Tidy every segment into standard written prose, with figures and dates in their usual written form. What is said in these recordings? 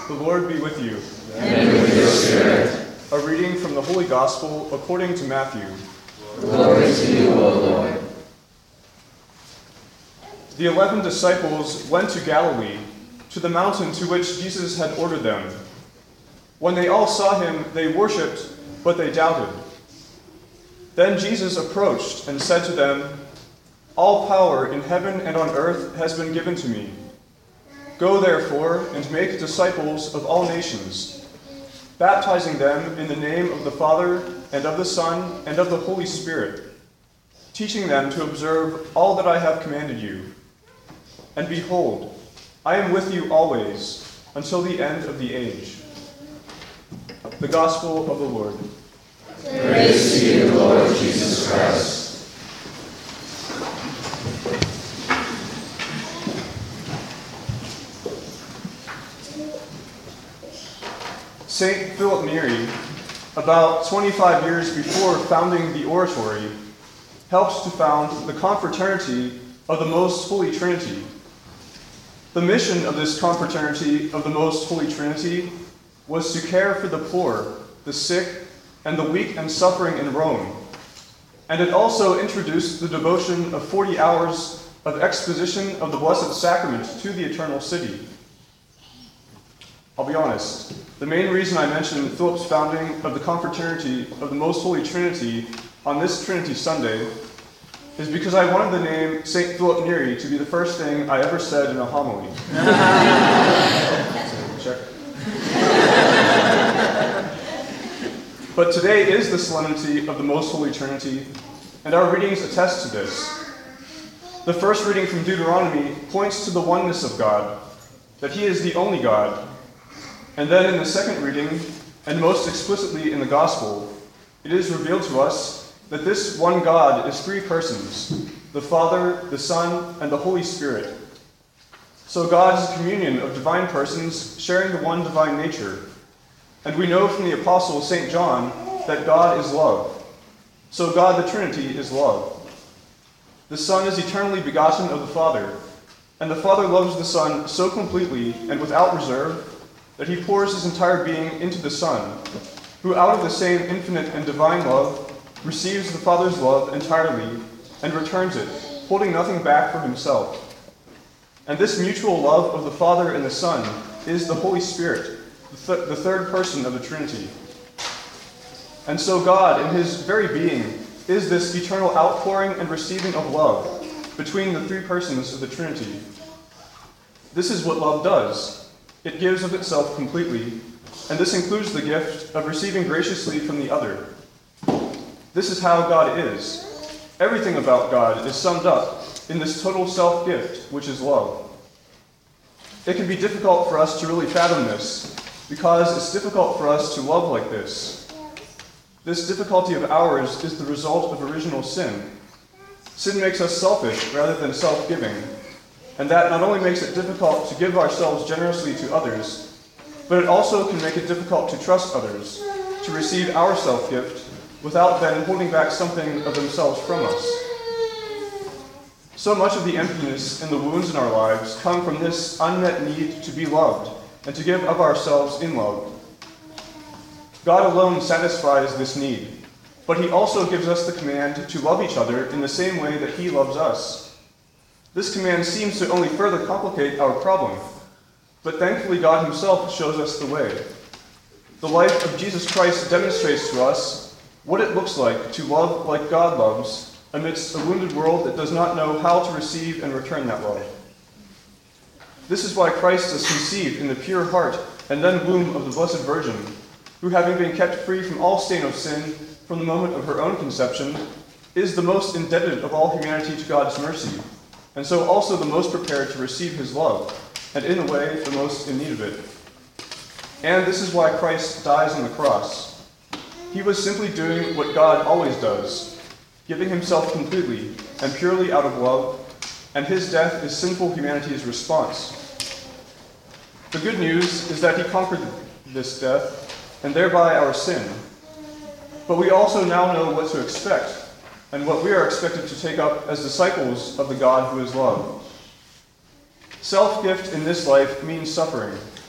The Lord be with you. And with your spirit. A reading from the Holy Gospel according to Matthew. Glory to you, O Lord. The 11 disciples went to Galilee, to the mountain to which Jesus had ordered them. When they all saw him, they worshipped, but they doubted. Then Jesus approached and said to them, "All power in heaven and on earth has been given to me. Go therefore and make disciples of all nations, baptizing them in the name of the Father and of the Son and of the Holy Spirit, teaching them to observe all that I have commanded you. And behold, I am with you always until the end of the age." The Gospel of the Lord. Praise to you, Lord Jesus Christ. St. Philip Neri, about 25 years before founding the Oratory, helped to found the Confraternity of the Most Holy Trinity. The mission of this Confraternity of the Most Holy Trinity was to care for the poor, the sick, and the weak and suffering in Rome, and it also introduced the devotion of 40 hours of exposition of the Blessed Sacrament to the Eternal City. I'll be honest, the main reason I mentioned Philip's founding of the Confraternity of the Most Holy Trinity on this Trinity Sunday is because I wanted the name St. Philip Neri to be the first thing I ever said in a homily. Check. But today is the solemnity of the Most Holy Trinity, and our readings attest to this. The first reading from Deuteronomy points to the oneness of God, that he is the only God. And then in the second reading, and most explicitly in the Gospel, it is revealed to us that this one God is three persons, the Father, the Son, and the Holy Spirit. So God is a communion of divine persons sharing the one divine nature. And we know from the Apostle St. John that God is love. So God the Trinity is love. The Son is eternally begotten of the Father, and the Father loves the Son so completely and without reserve that he pours his entire being into the Son, who out of the same infinite and divine love receives the Father's love entirely and returns it, holding nothing back for himself. And this mutual love of the Father and the Son is the Holy Spirit, the third person of the Trinity. And so God, in his very being, is this eternal outpouring and receiving of love between the three persons of the Trinity. This is what love does. It gives of itself completely, and this includes the gift of receiving graciously from the other. This is how God is. Everything about God is summed up in this total self-gift, which is love. It can be difficult for us to really fathom this, because it's difficult for us to love like this. This difficulty of ours is the result of original sin. Sin makes us selfish rather than self-giving, and that not only makes it difficult to give ourselves generously to others, but it also can make it difficult to trust others, to receive our self-gift without then holding back something of themselves from us. So much of the emptiness and the wounds in our lives come from this unmet need to be loved and to give of ourselves in love. God alone satisfies this need, but he also gives us the command to love each other in the same way that he loves us. This command seems to only further complicate our problem, but thankfully God himself shows us the way. The life of Jesus Christ demonstrates to us what it looks like to love like God loves amidst a wounded world that does not know how to receive and return that love. This is why Christ is conceived in the pure heart and then womb of the Blessed Virgin, who, having been kept free from all stain of sin from the moment of her own conception, is the most indebted of all humanity to God's mercy, and so also the most prepared to receive his love, and in a way the most in need of it. And this is why Christ dies on the cross. He was simply doing what God always does, giving himself completely and purely out of love, and his death is sinful humanity's response. The good news is that he conquered this death, and thereby our sin. But we also now know what to expect, and what we are expected to take up as disciples of the God who is love. Self-gift in this life means suffering,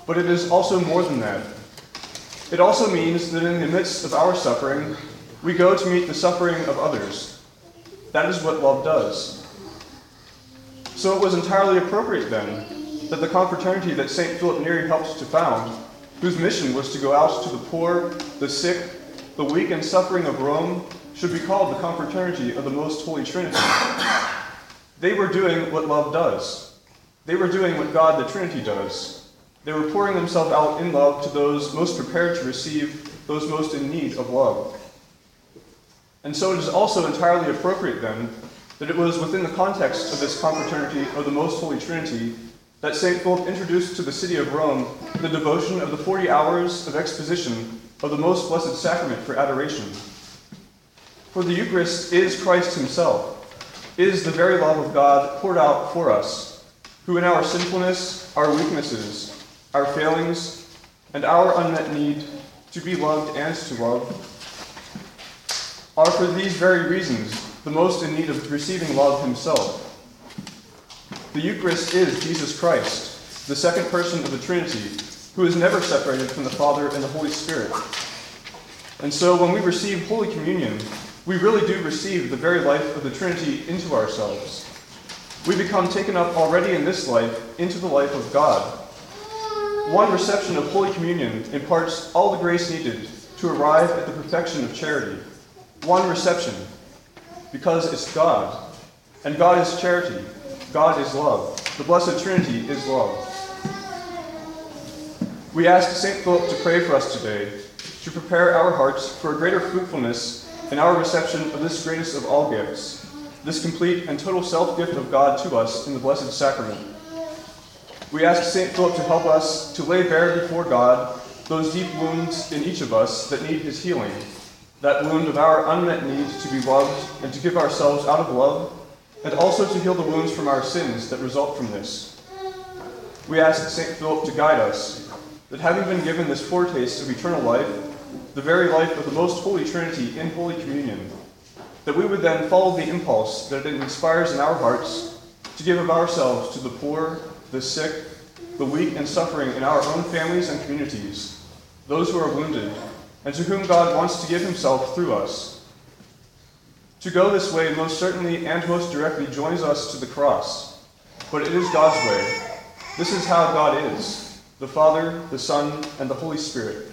But it is also more than that. It also means that in the midst of our suffering, we go to meet the suffering of others. That is what love does. So it was entirely appropriate then that the confraternity that St. Philip Neri helped to found, whose mission was to go out to the poor, the sick, the weak and suffering of Rome, should be called the confraternity of the Most Holy Trinity. They were doing what love does. They were doing what God the Trinity does. They were pouring themselves out in love to those most prepared to receive, those most in need of love. And so it is also entirely appropriate then that it was within the context of this confraternity of the Most Holy Trinity that St. Philip introduced to the city of Rome the devotion of the 40 hours of exposition of the Most Blessed Sacrament for adoration. For the Eucharist is Christ himself, is the very love of God poured out for us, who in our sinfulness, our weaknesses, our failings, and our unmet need to be loved and to love, are for these very reasons the most in need of receiving love himself. The Eucharist is Jesus Christ, the second person of the Trinity, who is never separated from the Father and the Holy Spirit. And so when we receive Holy Communion, we really do receive the very life of the Trinity into ourselves. We become taken up already in this life into the life of God. One reception of Holy Communion imparts all the grace needed to arrive at the perfection of charity. One reception, because it's God, and God is charity, God is love, the Blessed Trinity is love. We ask St. Philip to pray for us today, to prepare our hearts for a greater fruitfulness in our reception of this greatest of all gifts, this complete and total self-gift of God to us in the Blessed Sacrament. We ask St. Philip to help us to lay bare before God those deep wounds in each of us that need his healing, that wound of our unmet need to be loved and to give ourselves out of love, and also to heal the wounds from our sins that result from this. We ask St. Philip to guide us, that having been given this foretaste of eternal life, the very life of the Most Holy Trinity in Holy Communion, that we would then follow the impulse that it inspires in our hearts to give of ourselves to the poor, the sick, the weak and suffering in our own families and communities, those who are wounded, and to whom God wants to give himself through us. To go this way most certainly and most directly joins us to the cross, but it is God's way. This is how God is, the Father, the Son, and the Holy Spirit.